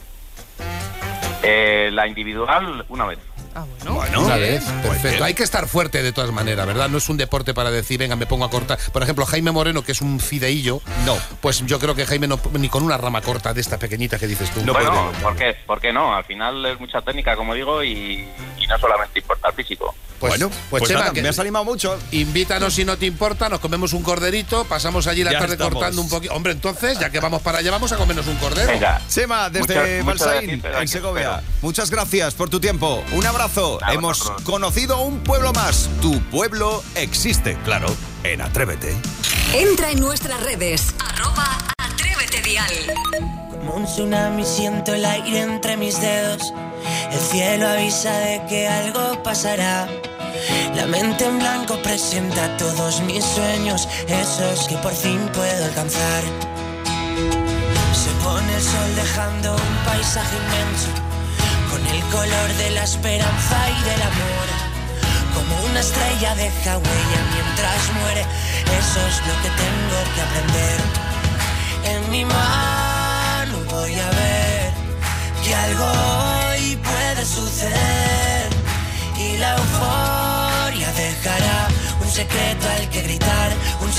La individual, una vez. Ah, bueno. Una vez, perfecto. Hay que estar fuerte de todas maneras, ¿verdad? No es un deporte para decir, venga, me pongo a cortar. Por ejemplo, Jaime Moreno, que es un fideillo, no. Pues yo creo que Jaime no, ni con una rama corta de esta pequeñita que dices tú. No, bueno, ¿por qué no? Al final es mucha técnica, como digo, y no solamente importa el físico. Pues Chema, nada, me has animado mucho. Invítanos si no te importa, nos comemos un corderito, pasamos allí la tarde cortando un poquito. Hombre, entonces, ya que vamos para allá, vamos a comernos un cordero. Venga. Chema, desde Balsaín, en Segovia. Muchas gracias por tu tiempo. Un abrazo. Hemos conocido un pueblo más. Tu pueblo existe, claro, en Atrévete. Entra en nuestras redes, @AtréveteDial. Como un tsunami siento el aire entre mis dedos. El cielo avisa de que algo pasará. La mente en blanco presenta todos mis sueños, esos que por fin puedo alcanzar. Se pone el sol dejando un paisaje inmenso, con el color de la esperanza y del amor. Como una estrella deja huella mientras muere, eso es lo que tengo que aprender. En mi mano voy a ver que algo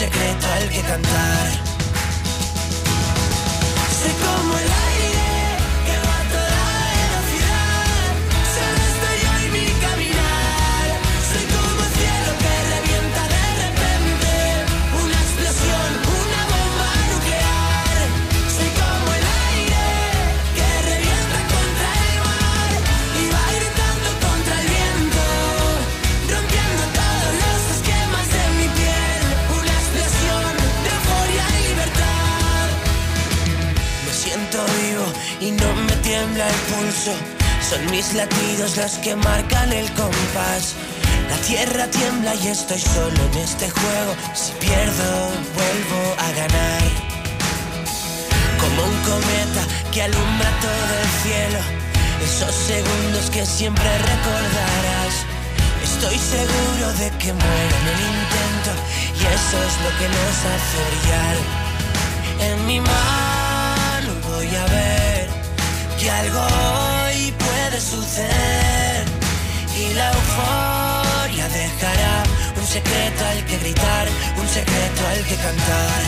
secreto al que cantar. Soy como el aire que va a toda velocidad, solo estoy yo y mi caminar. Soy como el cielo que revienta de repente, una explosión, una bomba nuclear. Soy como el aire que revienta contra el mar y va gritando contra el viento, rompiendo todos los esquemas de mi piel. Una explosión de euforia y libertad. Me siento vivo y no me tiembla el pulso. Son mis latidos los que marcan el compás. La tierra tiembla y estoy solo en este juego. Si pierdo, vuelvo a ganar. Como un cometa que alumbra todo el cielo, esos segundos que siempre recordarás. Estoy seguro de que muero en el intento y eso es lo que nos hace brillar. En mi mano voy a ver que algo hoy puede suceder y la euforia dejará un secreto al que gritar, un secreto al que cantar.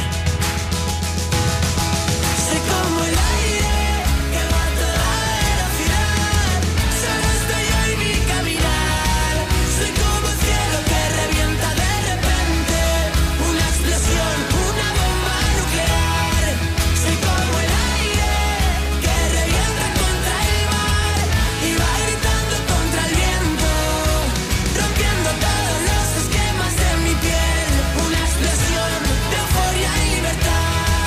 Soy como el aire que va a toda velocidad, solo estoy yo y mi caminar. Soy como el cielo que revienta de repente, una explosión, una bomba nuclear. Soy como el aire que revienta contra el mar y va gritando contra el viento, rompiendo todos los esquemas de mi piel. Una explosión de euforia y libertad.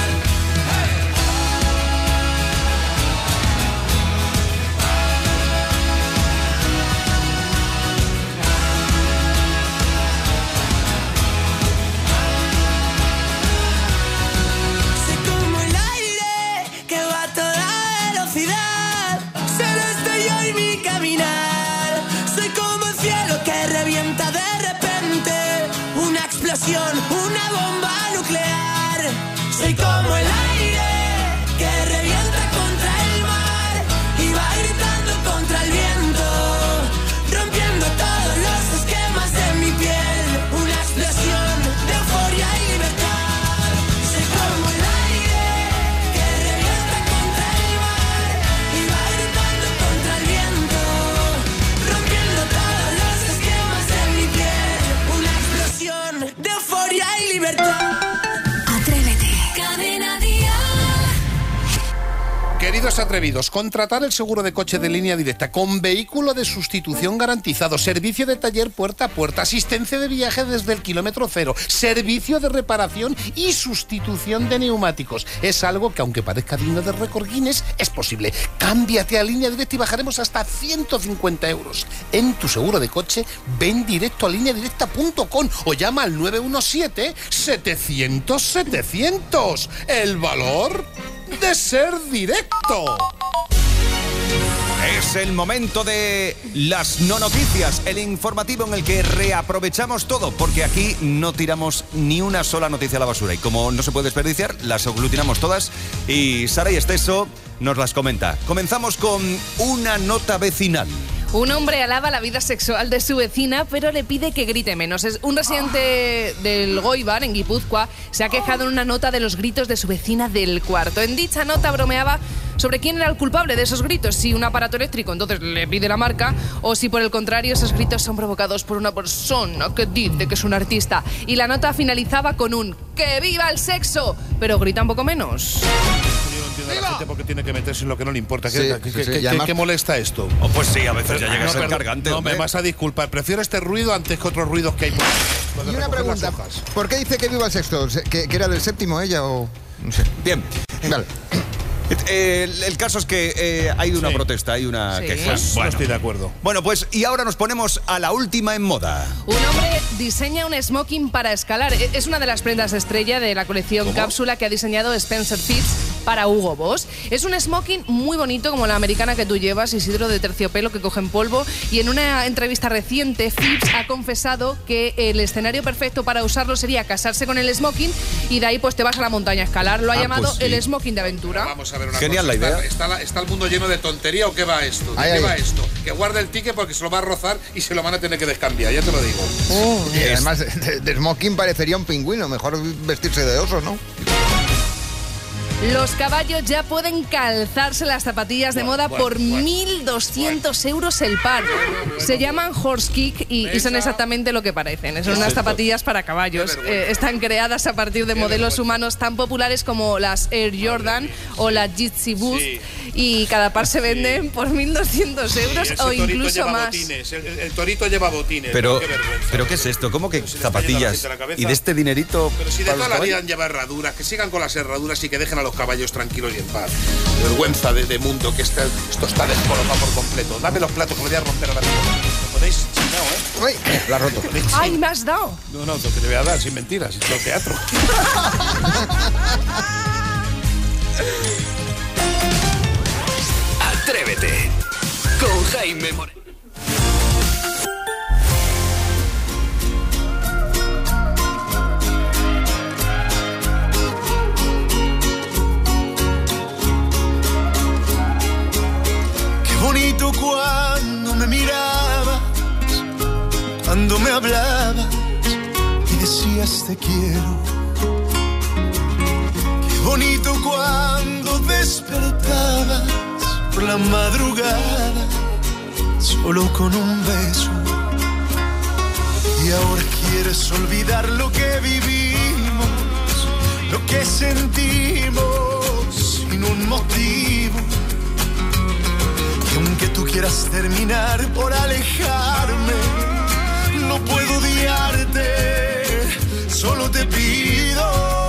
Soy como el aire que va a toda velocidad, solo estoy yo y mi caminar. Soy como el cielo que revienta de repente, una explosión, una bomba nuclear. Soy como el aire que revienta contra el mar y va gritando contra el viento, rompiendo todos los esquemas de mi piel. Una explosión de euforia y libertad. Soy como el aire que revienta contra el mar y va gritando contra el viento, rompiendo todos los esquemas de mi piel. Una explosión de euforia y libertad. Atrévete. Cadena Dial. Queridos atrevidos, contratar el seguro de coche de línea directa con vehículo de sustitución garantizado, servicio de taller puerta a puerta, asistencia de viaje desde el kilómetro cero, servicio de reparación y sustitución de neumáticos. Es algo que, aunque parezca digno de récord Guinness, es posible. Cámbiate a línea directa y bajaremos hasta 150 euros. En tu seguro de coche, ven directo a lineadirecta.com o llama al 917-700-700. El valor de ser directo. Es el momento de las no noticias, el informativo en el que reaprovechamos todo, porque aquí no tiramos ni una sola noticia a la basura. Y como no se puede desperdiciar, las aglutinamos todas y Saray Esteso nos las comenta. Comenzamos con una nota vecinal. Un hombre alaba la vida sexual de su vecina, pero le pide que grite menos. Un residente del Goibar, en Guipúzcoa, se ha quejado en una nota de los gritos de su vecina del cuarto. En dicha nota bromeaba sobre quién era el culpable de esos gritos, si un aparato eléctrico, entonces le pide la marca, o si por el contrario esos gritos son provocados por una persona que dice que es un artista. Y la nota finalizaba con un ¡que viva el sexo! Pero grita un poco menos. A la gente porque tiene que meterse en lo que no le importa. Sí, ¿Qué molesta esto? Oh, pues sí, a veces ya llega a ser perdón, cargante. No, me vas a disculpar. Prefiero este ruido antes que otros ruidos que hay por Y una pregunta, ¿por qué dice que viva el sexto? ¿Que era del séptimo ella o...? No sé. Bien. Vale. El caso es que hay una protesta, hay una queja. Pues no estoy de acuerdo. Bueno, pues y ahora nos ponemos a la última en moda. Un hombre diseña un smoking para escalar. Es una de las prendas estrella de la colección Cápsula que ha diseñado Spencer Fitz para Hugo Boss. Es un smoking muy bonito como la americana que tú llevas, Isidro, de terciopelo que coge en polvo, y en una entrevista reciente Phipps ha confesado que el escenario perfecto para usarlo sería casarse con el smoking y de ahí pues te vas a la montaña a escalar. Lo ha llamado pues sí. el smoking de aventura. Vamos a ver una Genial cosa. la idea. ¿Está el mundo lleno de tontería o qué va esto? ¿De qué va esto? Que guarde el ticket porque se lo va a rozar y se lo van a tener que descambiar, ya te lo digo. Y además de smoking parecería un pingüino, mejor vestirse de oso, ¿no? Los caballos ya pueden calzarse las zapatillas de moda por 1.200 euros el par. Se llaman horse kick y son exactamente lo que parecen. Son unas zapatillas para caballos. Están creadas a partir de modelos humanos tan populares como las Air Jordan o la Jitsi Boost. Y cada par se venden por 1.200 euros o incluso más. Botines. El torito lleva botines. Pero ¿qué es esto? ¿Cómo que zapatillas? ¿Y de este dinerito? Pero si de para toda los la vida caballos? han llevado herraduras, que sigan con las herraduras y que dejen a los caballos tranquilos y en paz. Vergüenza de mundo, que esto está descolocado por completo. Dame los platos que me voy a romper ahora mismo. ¿Lo podéis? No, ¿eh? Uy, la ha roto. ¡Ay, me has dado! No, lo que te voy a dar, sin mentiras, es lo teatro. Atrévete con Jaime Moreno. Qué bonito cuando me mirabas, cuando me hablabas y decías te quiero. Qué bonito cuando despertabas por la madrugada, solo con un beso. Y ahora quieres olvidar lo que vivimos, lo que sentimos, sin un motivo. Y aunque tú quieras terminar por alejarme, no puedo odiarte, solo te pido.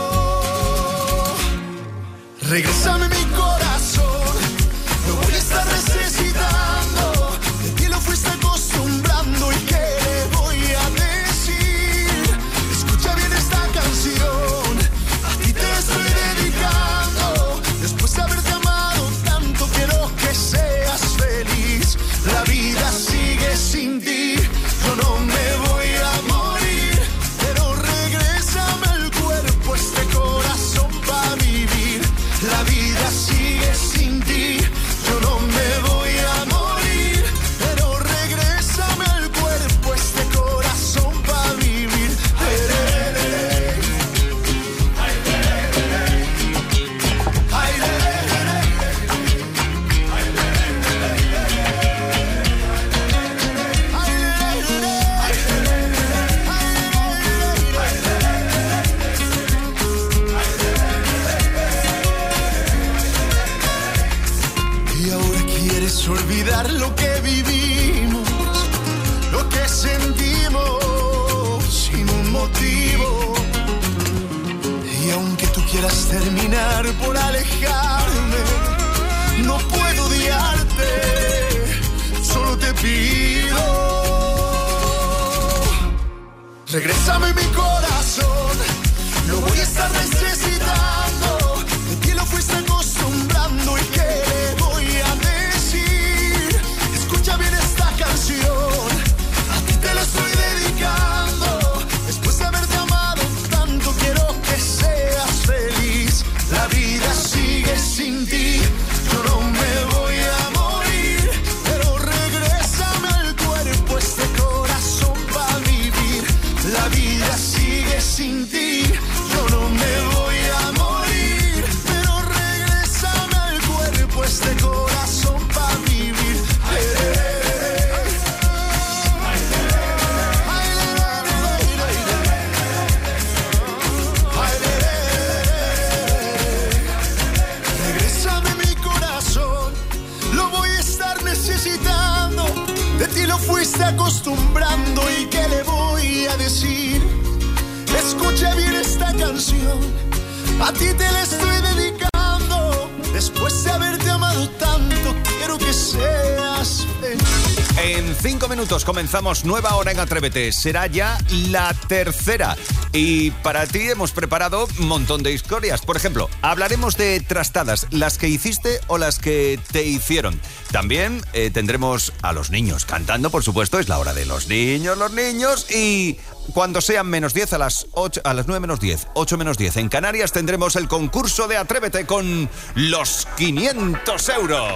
Regrésame mi corazón, lo voy a estar necesitando. De ti lo fuiste acostumbrando y qué le voy a decir. Escucha bien esta canción, a ti te la estoy dedicando. Después de haberte amado tanto, quiero que seas feliz. La vida sigue sin ti, yo no me voy a morir. Pero regrésame el cuerpo, este corazón para vivir. La vida sigue sin ti, yo no me voy a morir. Pero regrésame el cuerpo, este corazón para vivir. Y ahora quieres olvidar lo que vivimos, lo que sentimos, sin un motivo. Y aunque tú quieras terminar por alejarme, no puedo odiarte, solo te pido. Regrésame mi corazón, lo voy a estar necesitando. De ti lo fuiste acostumbrando y qué le voy a decir. Escucha bien esta canción, a ti te la estoy dedicando. Después de haberte amado tanto, quiero que seas feliz. La vida sigue sin ti, yo no me voy a morir. Pero regrésame al cuerpo, este corazón para vivir. La vida sigue sin ti, yo no me voy a morir. Pero regrésame al cuerpo, este corazón para vivir. Regrésame mi corazón, lo voy a estar necesitando. De ti lo fuiste acostumbrando y qué le voy a decir. Escucha bien esta canción, a ti te la estoy dedicando. Después de haberte amado tanto, quiero que seas feliz. En 5 minutos comenzamos nueva hora en Atrévete. Será ya la tercera. Y para ti hemos preparado un montón de historias. Por ejemplo, hablaremos de trastadas, las que hiciste o las que te hicieron. También tendremos a los niños cantando, por supuesto, es la hora de los niños. Y cuando sean menos 10 a las 9 menos 10, 8 menos 10 en Canarias, tendremos el concurso de Atrévete con los 500 euros.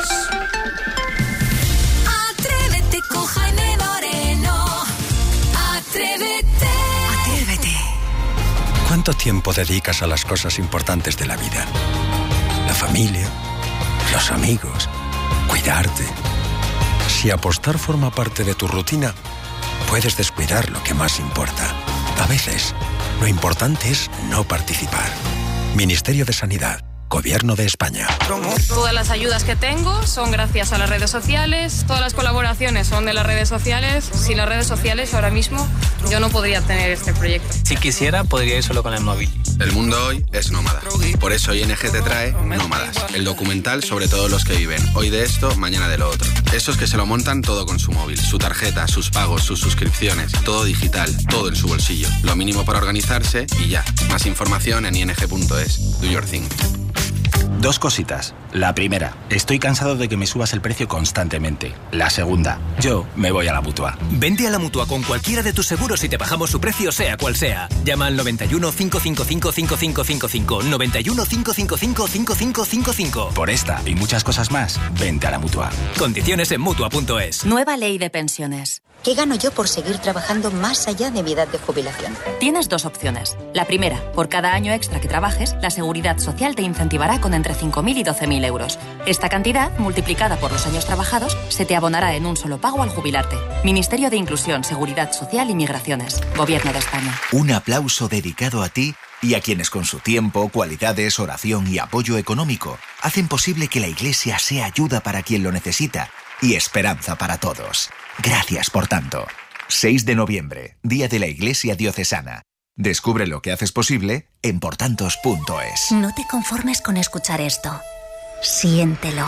Atrévete con Jaime Moreno. Atrévete. Atrévete. ¿Cuánto tiempo dedicas a las cosas importantes de la vida? La familia, los amigos, cuidarte. Si apostar forma parte de tu rutina, puedes descuidar lo que más importa. A veces, lo importante es no participar. Ministerio de Sanidad. Gobierno de España. Todas las ayudas que tengo son gracias a las redes sociales, todas las colaboraciones son de las redes sociales. Sin las redes sociales ahora mismo yo no podría tener este proyecto. Si quisiera, podría ir solo con el móvil. El mundo hoy es nómada. Por eso ING te trae Nómadas, el documental sobre todos los que viven hoy de esto, mañana de lo otro. Esos que se lo montan todo con su móvil, su tarjeta, sus pagos, sus suscripciones, todo digital, todo en su bolsillo. Lo mínimo para organizarse y ya. Más información en ing.es. Do your thing. Dos cositas. La primera, estoy cansado de que me subas el precio constantemente. La segunda, yo me voy a la Mutua. Vente a la Mutua con cualquiera de tus seguros y te bajamos su precio sea cual sea. Llama al 91 555 5555. 91 555 5555. Por esta y muchas cosas más, vente a la Mutua. Condiciones en Mutua.es. Nueva ley de pensiones. ¿Qué gano yo por seguir trabajando más allá de mi edad de jubilación? Tienes dos opciones. La primera, por cada año extra que trabajes, la Seguridad Social te incentivará con entre 5.000 y 12.000 euros. Esta cantidad, multiplicada por los años trabajados, se te abonará en un solo pago al jubilarte. Ministerio de Inclusión, Seguridad Social y Migraciones. Gobierno de España. Un aplauso dedicado a ti y a quienes con su tiempo, cualidades, oración y apoyo económico hacen posible que la Iglesia sea ayuda para quien lo necesita y esperanza para todos. Gracias por tanto. 6 de noviembre, Día de la Iglesia Diocesana. Descubre lo que haces posible en portantos.es. No te conformes con escuchar esto. Siéntelo.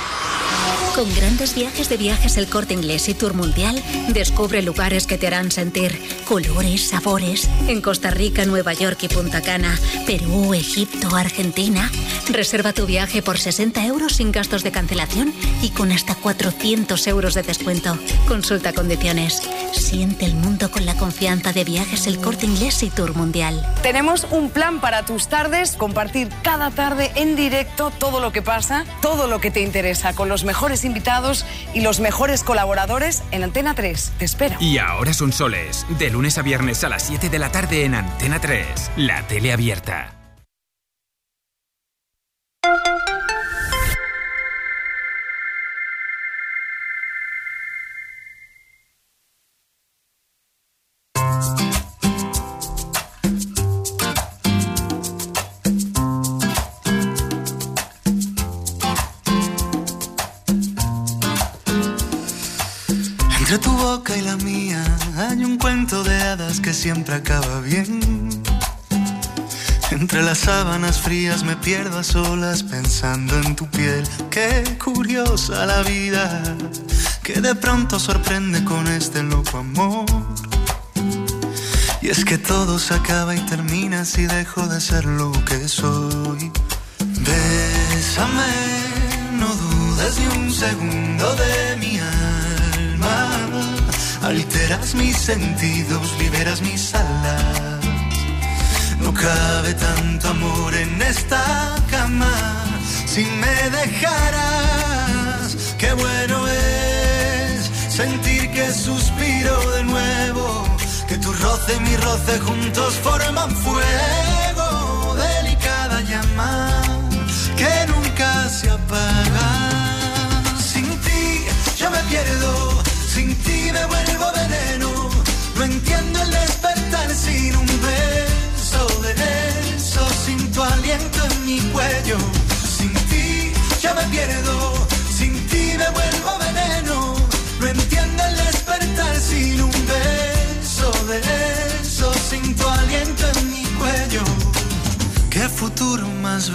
Con grandes viajes de Viajes El Corte Inglés y Tour Mundial, descubre lugares que te harán sentir colores, sabores. En Costa Rica, Nueva York y Punta Cana, Perú, Egipto, Argentina. Reserva tu viaje por 60 euros sin gastos de cancelación y con hasta 400 euros de descuento. Consulta condiciones. Siente el mundo con la confianza de Viajes El Corte Inglés y Tour Mundial. Tenemos un plan para tus tardes, compartir cada tarde en directo todo lo que pasa, todo lo que te interesa, con los mejores invitados y los mejores colaboradores en Antena 3. Te espero. Y ahora son soles, de lunes a viernes a las 7 de la tarde en Antena 3, la tele abierta. Entre tu boca y la mía hay un cuento de hadas que siempre acaba bien. Entre las sábanas frías me pierdo a solas pensando en tu piel. Qué curiosa la vida, que de pronto sorprende con este loco amor. Y es que todo se acaba y termina si dejo de ser lo que soy. Bésame, no dudes ni un segundo de mi alma. Alteras mis sentidos, liberas mis alas. No cabe tanto amor en esta cama. Si me dejaras, qué bueno es sentir que suspiro de nuevo. Que tu roce y mi roce juntos forman fuego. Delicada llama que nunca se apaga. Sin ti yo me pierdo. Sin ti me vuelvo veneno. No entiendo el despertar sin un beso de eso. Sin tu aliento en mi cuello. Sin ti ya me pierdo. Sin ti me vuelvo veneno. No entiendo el despertar sin un beso de eso. Sin tu aliento en mi cuello. ¿Qué futuro más